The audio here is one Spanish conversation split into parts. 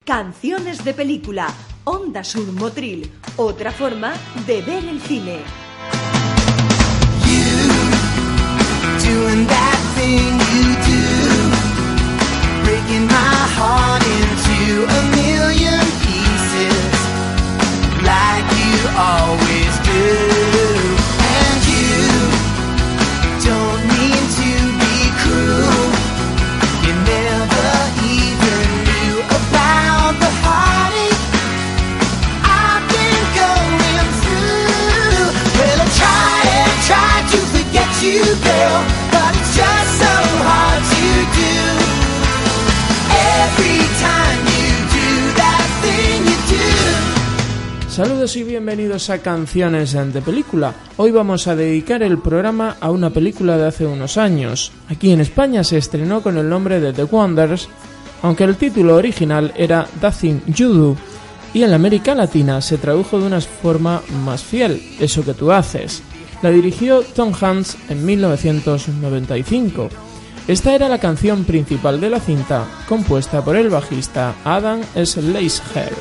Canciones de película, Onda Sur Motril, otra forma de ver el cine. Doing that thing you do, breaking my heart into a million pieces, like you always do. And you don't mean to be cruel, you never even knew about the heartache I've been going through. Well, I tried to forget you, girl, but it's just so hard to do. Every time you do that thing you do. Saludos y bienvenidos a Canciones de Película. Hoy vamos a dedicar el programa a una película de hace unos años. Aquí en España se estrenó con el nombre de The Wonders, aunque el título original era That Thing You Do, y en la América Latina se tradujo de una forma más fiel, Eso que tú haces. La dirigió Tom Hanks en 1995. Esta era la canción principal de la cinta, compuesta por el bajista Adam Schleischer.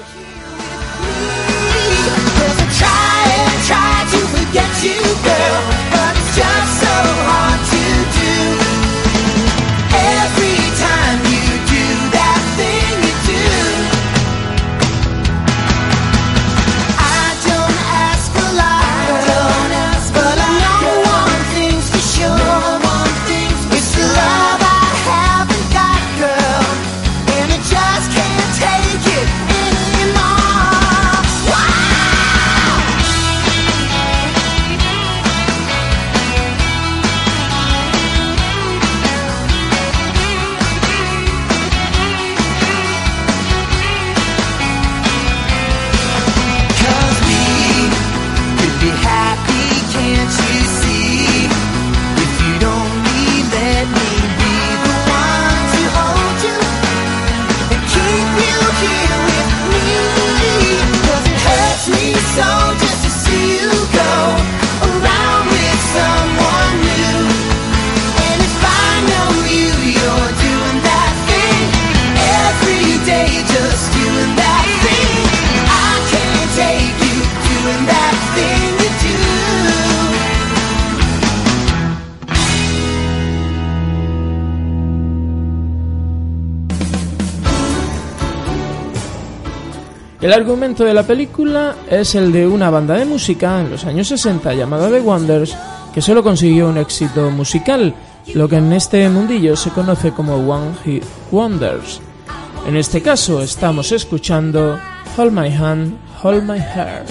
El argumento de la película es el de una banda de música en los años 60 llamada The Wonders, que solo consiguió un éxito musical, lo que en este mundillo se conoce como One Hit Wonders. En este caso estamos escuchando Hold My Hand, Hold My Heart.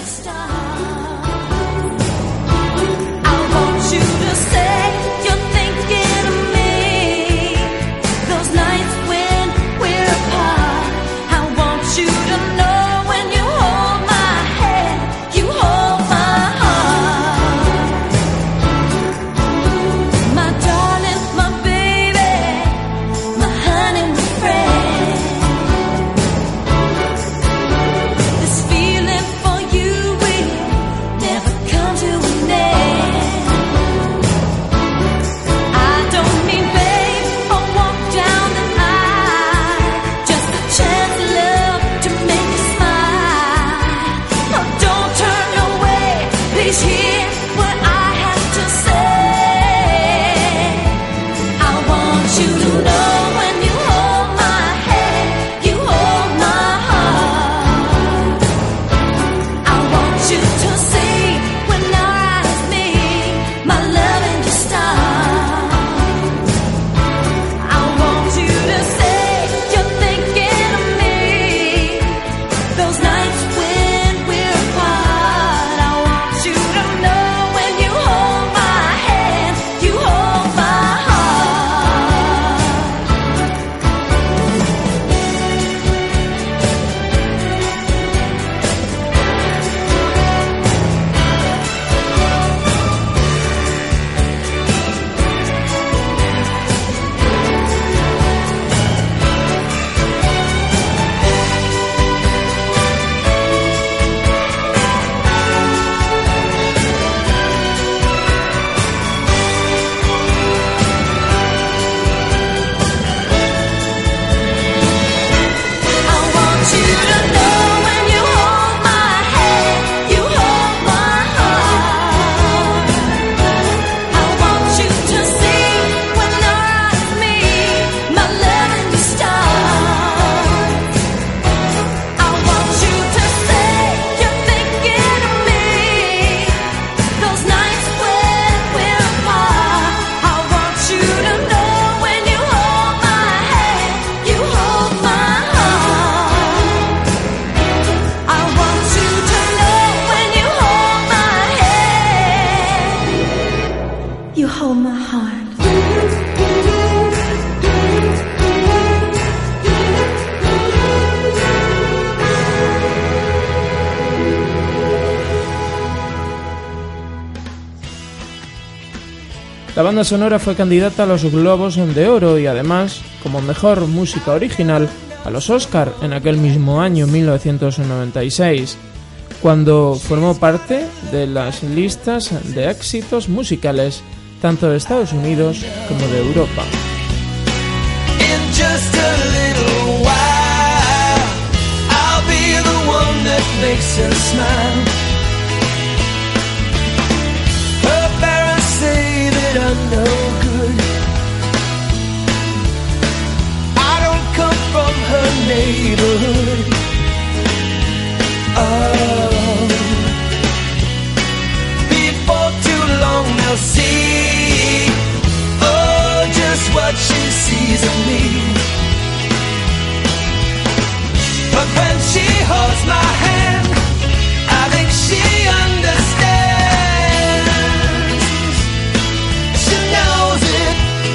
Feeling for you. La banda sonora fue candidata a los Globos de Oro y además, como mejor música original, a los Oscar en aquel mismo año, 1996, cuando formó parte de las listas de éxitos musicales tanto de Estados Unidos como de Europa. See, oh, just what she sees of me. But when she holds my hand, I think she understands. She knows it.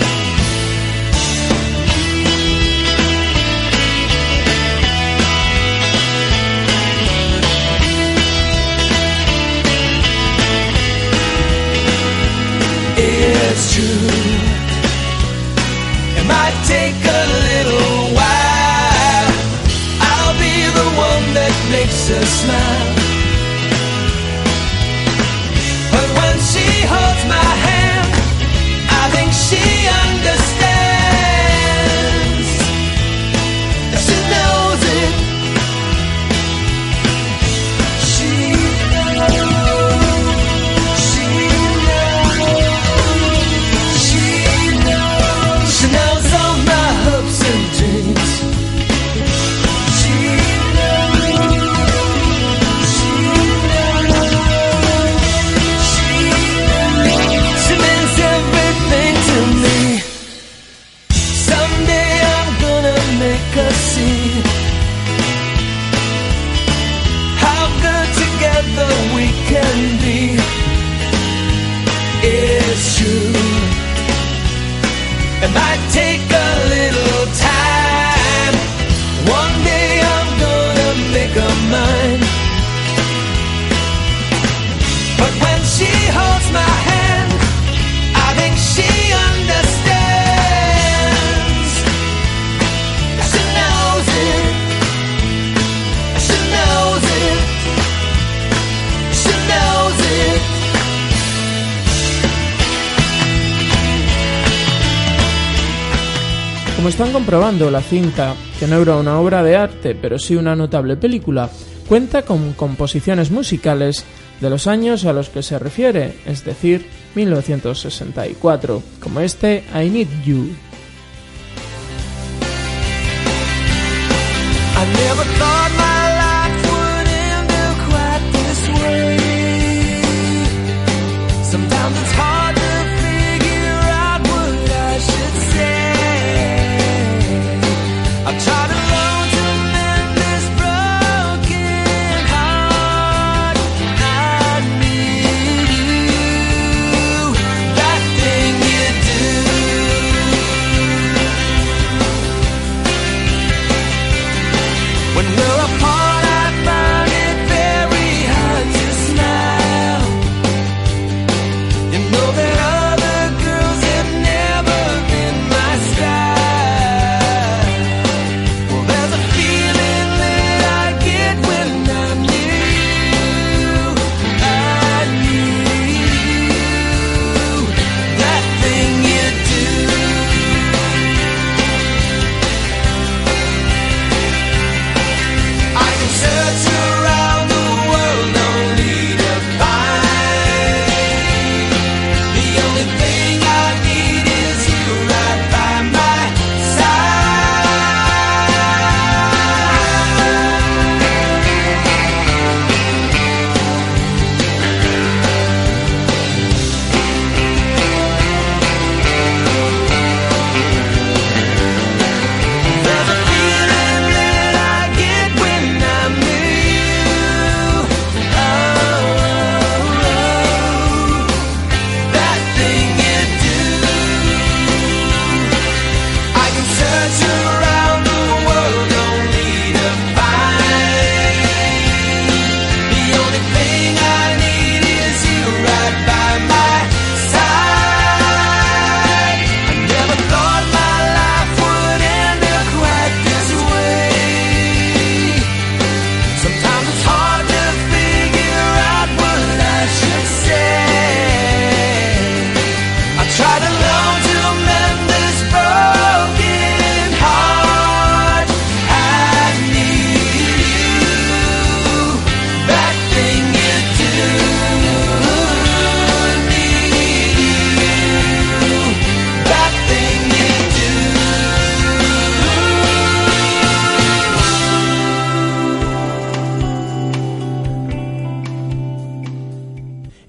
It's true. It might take a little while. I'll be the one that makes her smile. But when she holds my hand, I think she understands. She knows it. She knows all my hopes and dreams. She means everything to me. Someday I'm gonna make her see how good together we can be. It's true. It might take a little time. One day I'm gonna make her mine. But when she holds my hand, I think she understands. She knows it. She knows it. She knows it. Como están comprobando, la cinta, que no era una obra de arte, pero sí una notable película, cuenta con composiciones musicales de los años a los que se refiere, es decir, 1964, como este I Need You. I never thought my life would end up quite this way. Sometimes it's hard to figure out what I should say. I've tried alone to mend this broken heart. I need you, that thing you do. When we're apart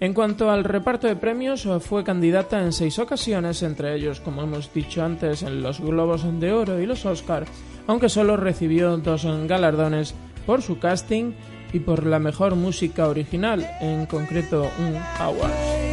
En cuanto al reparto de premios, fue candidata en 6 ocasiones, entre ellos, como hemos dicho antes, en los Globos de Oro y los Oscar, aunque solo recibió 2 galardones por su casting y por la mejor música original, en concreto un Award.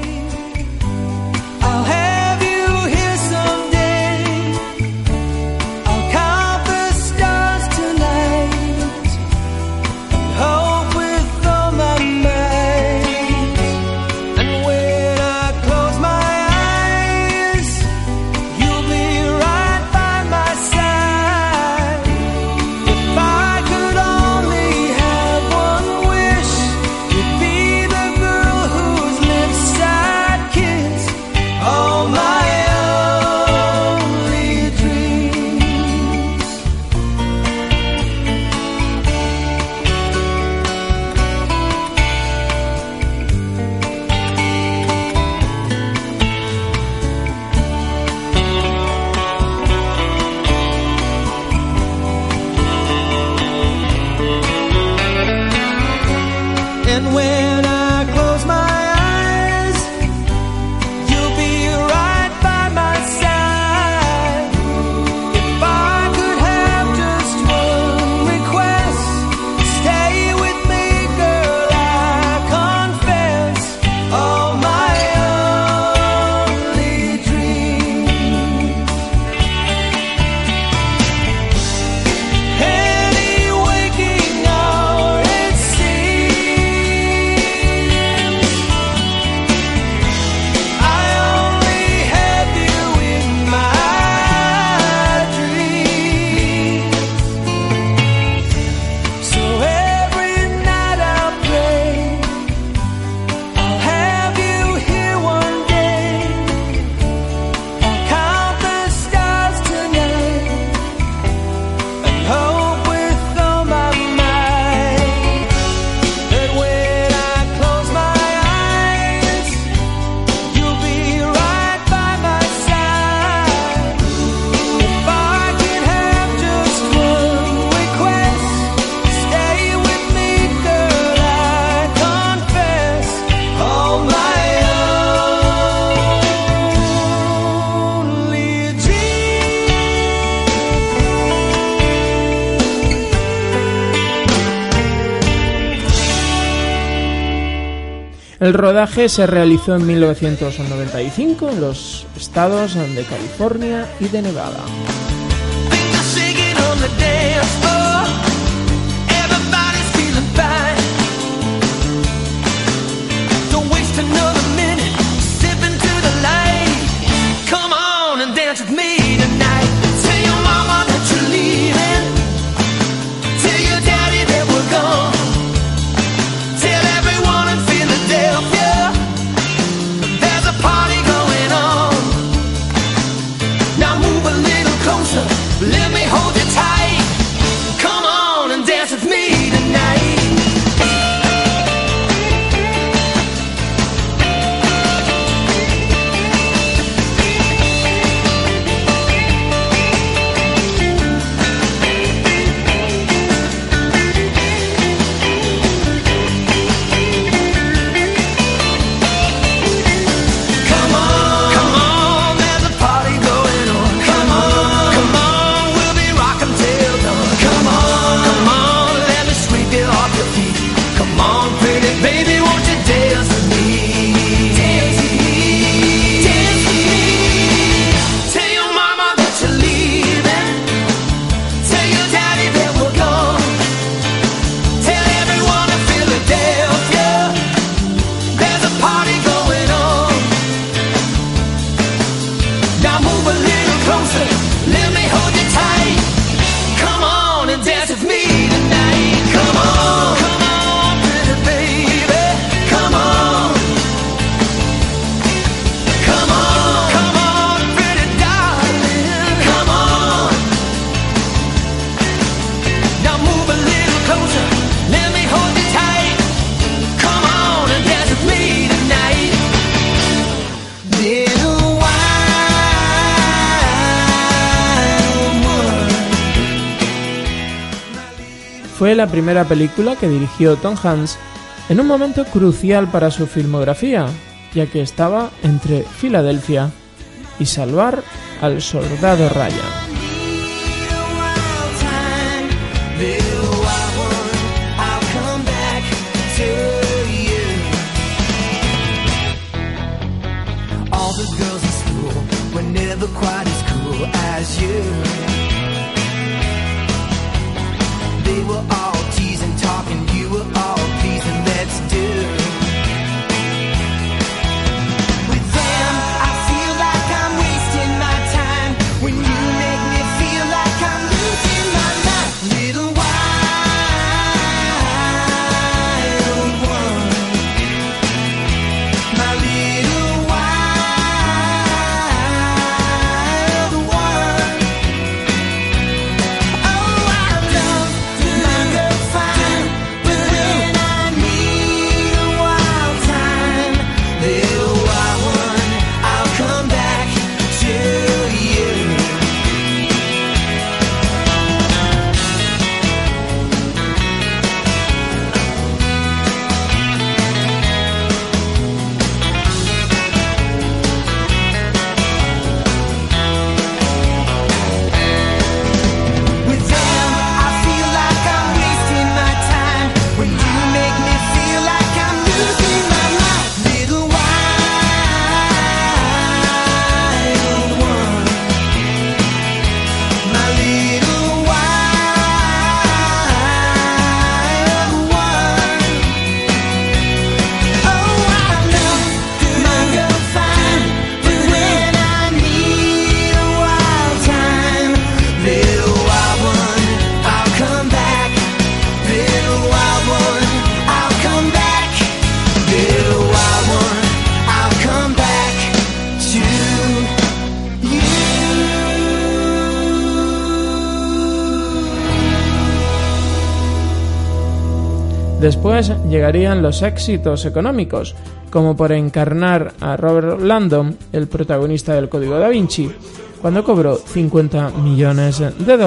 El rodaje se realizó en 1995 en los estados de California y de Nevada. Let me hold you tight. Come on and dance with me tonight. Come on, come on, there's a party going on. Come on, come on, we'll be rocking till dawn. Come on, let me sweep you off your feet. Come on, pretty baby, won't you dance with me? Dance with me, dance with me. Tell your mama that you're leaving. Tell your daddy that we're gone. Tell everyone in Philadelphia there's a party going on. Now move a little closer, let me hold you tight. Come on and dance with me tonight. Come on, pretty baby. Come on, pretty darling. Come on. Now move a little closer, let me hold you tight. Come on and dance with me tonight. Little wild woman. Fue la primera película que dirigió Tom Hanks en un momento crucial para su filmografía, ya que estaba entre Filadelfia y salvar al soldado Ryan. Quite as cool as you. They were all teasing, talking, you were all pleasing, let's do. With them, I feel like I'm wasting my time. When you make me feel like I'm losing my mind. Little wild one, my little Después llegarían los éxitos económicos, como por encarnar a Robert Langdon, el protagonista del Código Da Vinci, cuando cobró $50 millones,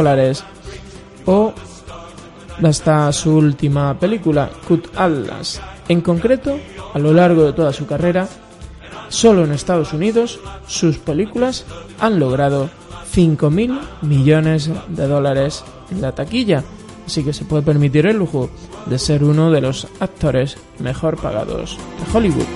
o hasta su última película, Cut Atlas. En concreto, a lo largo de toda su carrera, solo en Estados Unidos, sus películas han logrado $5.000 millones en la taquilla, así que se puede permitir el lujo de ser uno de los actores mejor pagados de Hollywood.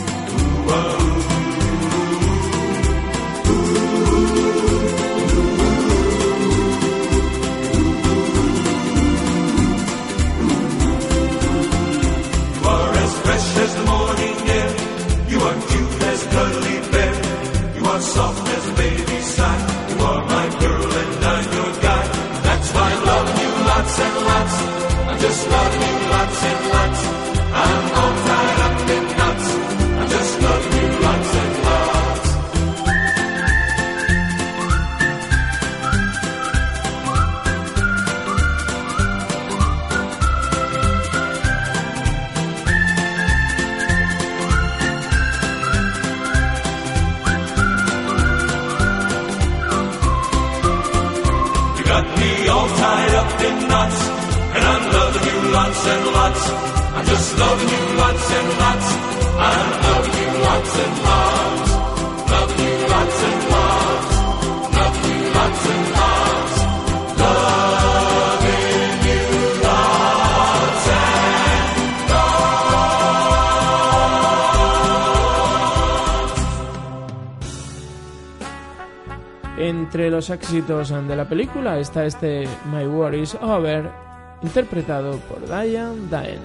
Entre los éxitos de la película está este My War Is Over, interpretado por Diane Dane.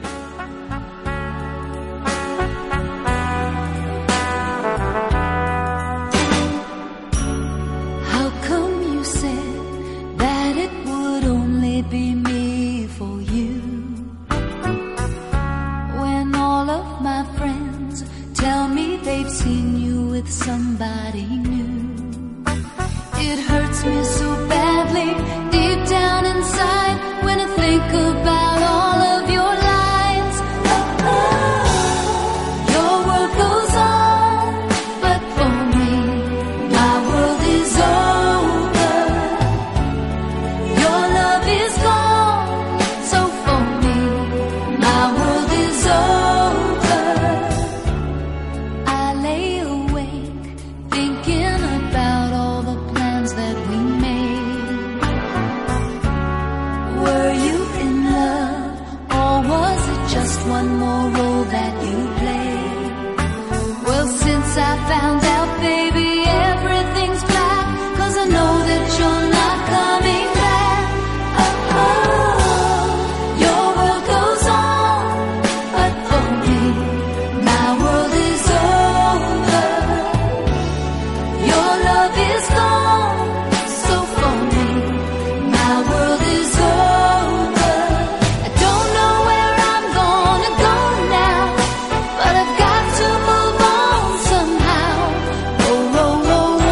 How come you said that it would only be me for you, when all of my friends tell me they've seen you with somebody new? It hurts me so badly deep down inside when I think about all of your lies. Your world goes on, but for me, my world is over. Your love is gone, so for me, my world is over. one more role that you play. Well, since I found out, baby, everything's black, 'cause I know that you're not coming back. Oh, oh, your world goes on, but for me, my world is over. Your love is gone, so for me, my world is over. I don't know where I'm gonna go now, but I've got to move on somehow. Oh, oh, oh, oh,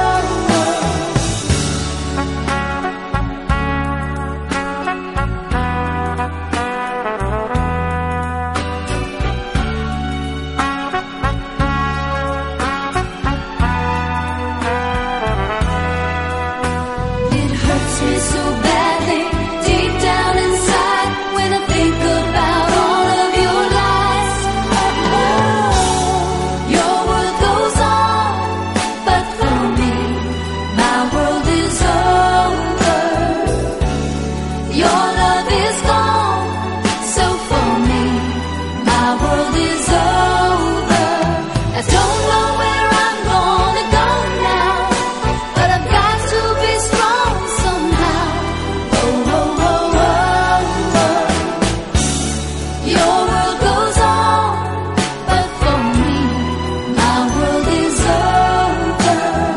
It hurts me so badly, deep down inside, when I think about all of your lies. Oh, your world goes on, but for me, my world is over. Your love is gone, so for me, my world is over. I don't know where I'm gonna go now, but I've got to be strong somehow. Oh, oh, oh, oh, oh. Your world goes on, but for me, my world is over.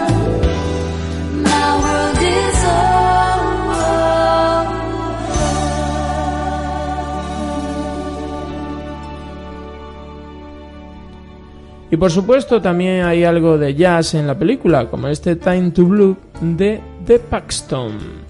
My world is over. Y por supuesto también hay algo de jazz en la película, como este Time to Blue de The Paxton.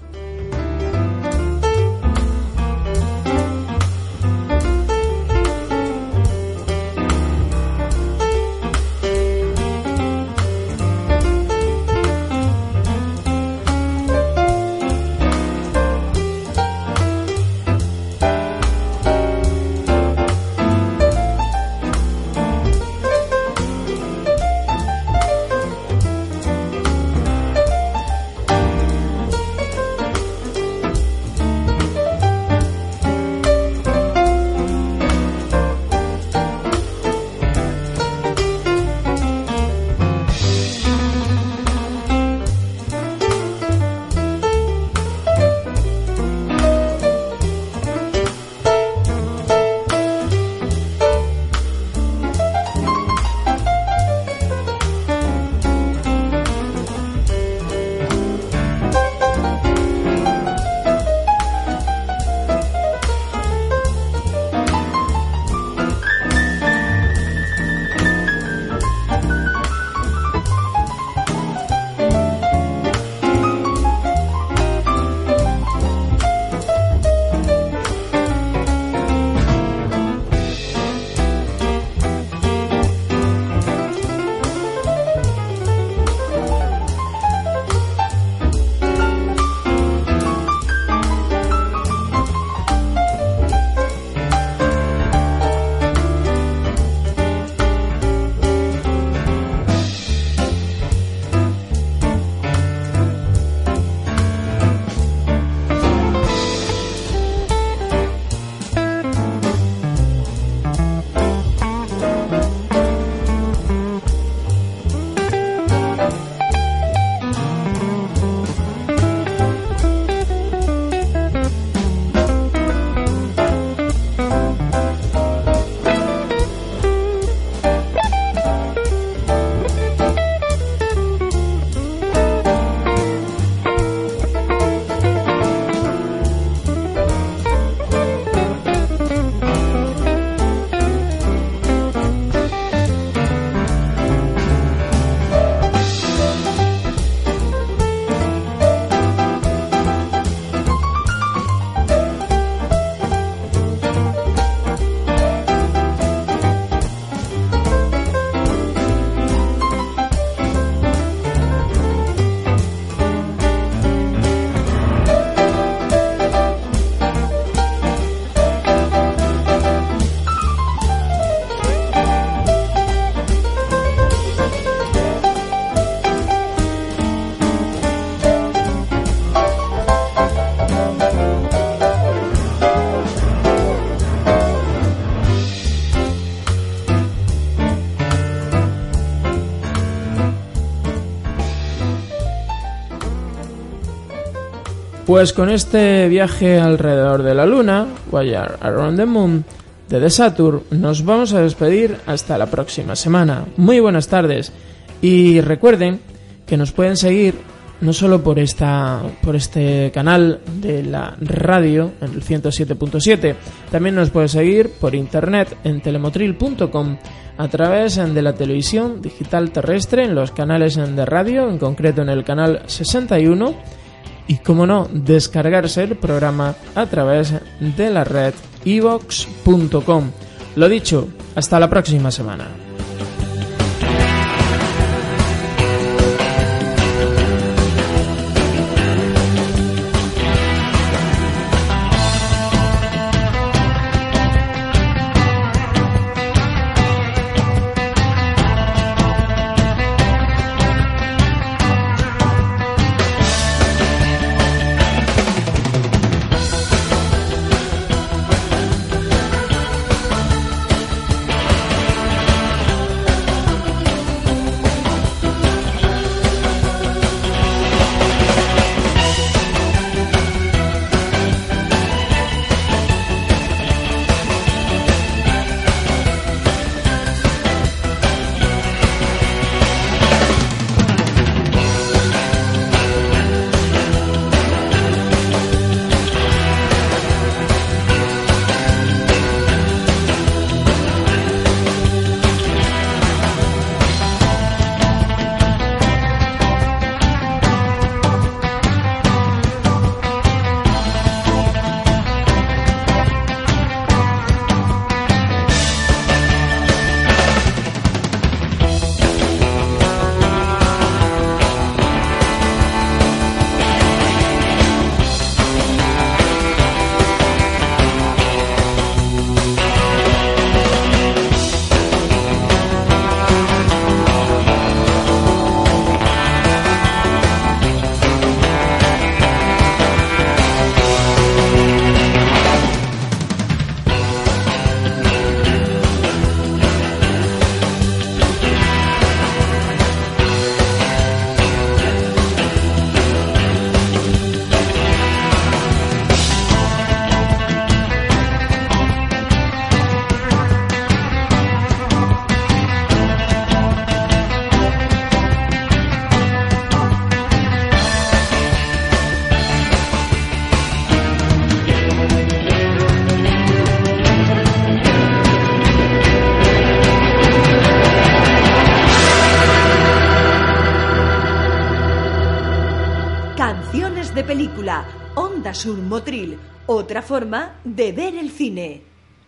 Pues con este viaje alrededor de la Luna, Voyage Around the Moon, de The Saturn, nos vamos a despedir hasta la próxima semana. Muy buenas tardes y recuerden que nos pueden seguir no solo por este canal de la radio en el 107.7, también nos pueden seguir por internet en telemotril.com, a través de la televisión digital terrestre en los canales de radio, en concreto en el canal 61, y como no, descargarse el programa a través de la red iVox.com. Lo dicho, hasta la próxima semana. Canciones de película, Onda Sur Motril, otra forma de ver el cine.